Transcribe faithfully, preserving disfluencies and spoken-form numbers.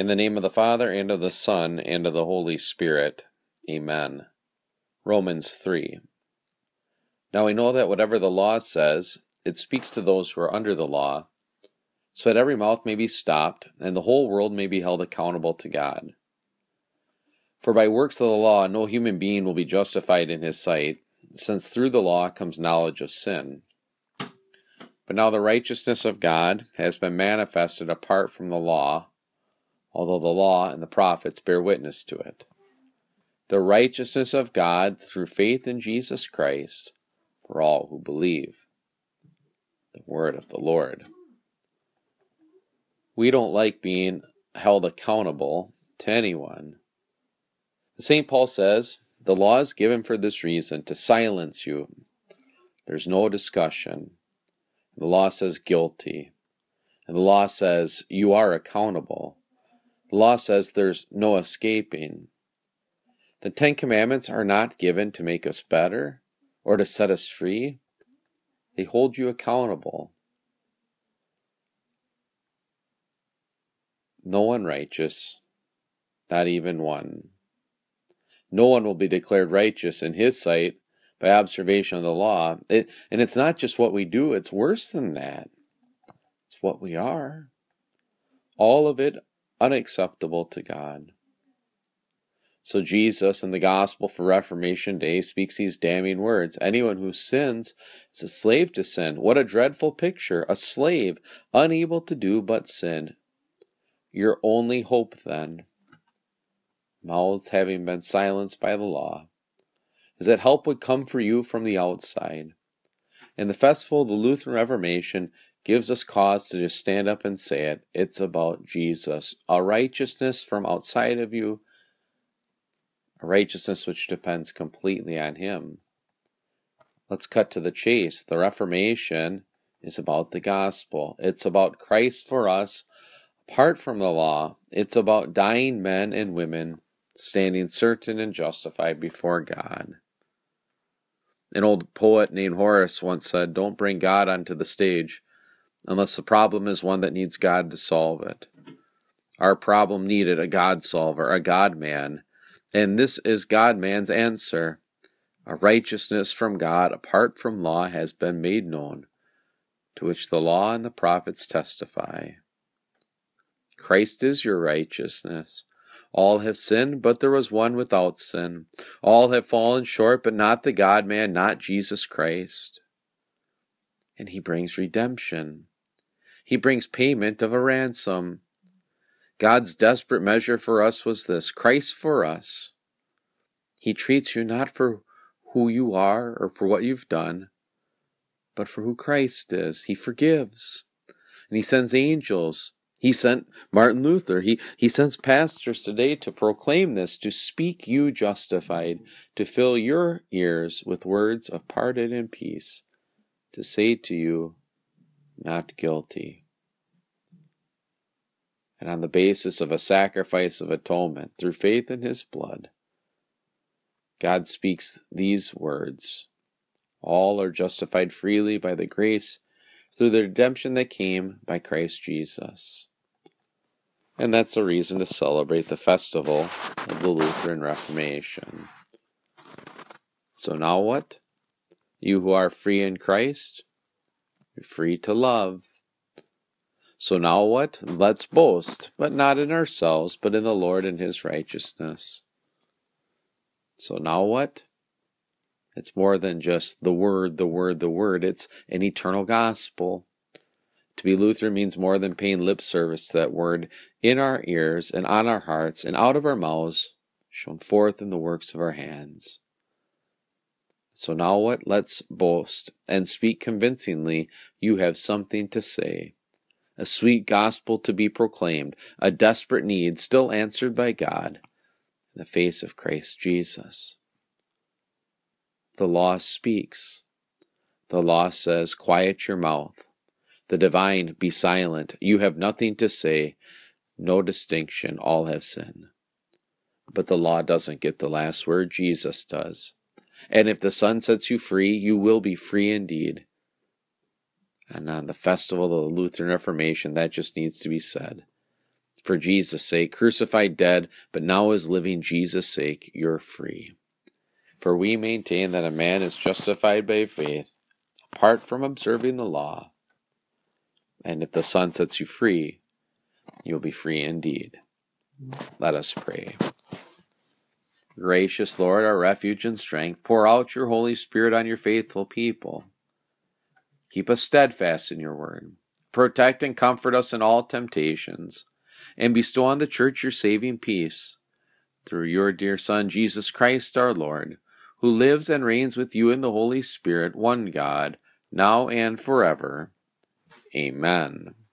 In the name of the Father, and of the Son, and of the Holy Spirit. Amen. Romans three. Now we know that whatever the law says, it speaks to those who are under the law, so that every mouth may be stopped, and the whole world may be held accountable to God. For by works of the law no human being will be justified in his sight, since through the law comes knowledge of sin. But now the righteousness of God has been manifested apart from the law, although the law and the prophets bear witness to it. The righteousness of God through faith in Jesus Christ for all who believe. The word of the Lord. We don't like being held accountable to anyone. Saint Paul says, the law is given for this reason, to silence you. There's no discussion. The law says guilty. And the law says you are accountable. The law says there's no escaping. The Ten Commandments are not given to make us better or to set us free. They hold you accountable. No one righteous, not even one. No one will be declared righteous in his sight by observation of the law. It, and it's not just what we do, it's worse than that. It's what we are. All of it unacceptable to God. So Jesus in the Gospel for Reformation Day speaks these damning words. Anyone who sins is a slave to sin. What a dreadful picture. A slave, unable to do but sin. Your only hope then, mouths having been silenced by the law, is that help would come for you from the outside. And the festival of the Lutheran Reformation gives us cause to just stand up and say it. It's about Jesus. A righteousness from outside of you. A righteousness which depends completely on Him. Let's cut to the chase. The Reformation is about the gospel. It's about Christ for us, apart from the law. It's about dying men and women, standing certain and justified before God. An old poet named Horace once said, don't bring God onto the stage unless the problem is one that needs God to solve it. Our problem needed a God solver, a God man, and this is God man's answer. A righteousness from God apart from law has been made known, to which the law and the prophets testify. Christ is your righteousness. All have sinned, but there was one without sin. All have fallen short, but not the God-man, not Jesus Christ. And He brings redemption. He brings payment of a ransom. God's desperate measure for us was this, Christ for us. He treats you not for who you are or for what you've done, but for who Christ is. He forgives. And He sends angels. He sent Martin Luther. He, he sends pastors today to proclaim this, to speak you justified, to fill your ears with words of pardon and peace, to say to you, not guilty. And on the basis of a sacrifice of atonement through faith in His blood, God speaks these words. All are justified freely by the grace through the redemption that came by Christ Jesus. And that's a reason to celebrate the festival of the Lutheran Reformation. So now what? You who are free in Christ, you're free to love. So now what? Let's boast, but not in ourselves, but in the Lord and His righteousness. So now what? It's more than just the word, the word, the word. It's an eternal gospel. To be Lutheran means more than paying lip service to that word in our ears and on our hearts and out of our mouths, shown forth in the works of our hands. So now what? Let's boast and speak convincingly. You have something to say. A sweet gospel to be proclaimed, a desperate need still answered by God in the face of Christ Jesus. The law speaks. The law says, quiet your mouth. The divine, be silent. You have nothing to say. No distinction. All have sinned. But the law doesn't get the last word. Jesus does. And if the Son sets you free, you will be free indeed. And on the festival of the Lutheran Reformation, that just needs to be said. For Jesus' sake, crucified dead, but now is living Jesus' sake, you're free. For we maintain that a man is justified by faith, apart from observing the law. And if the Son sets you free, you'll be free indeed. Let us pray. Gracious Lord, our refuge and strength, pour out your Holy Spirit on your faithful people. Keep us steadfast in your word. Protect and comfort us in all temptations, and bestow on the church your saving peace. Through your dear Son, Jesus Christ our Lord, who lives and reigns with you in the Holy Spirit, one God, now and forever. Amen.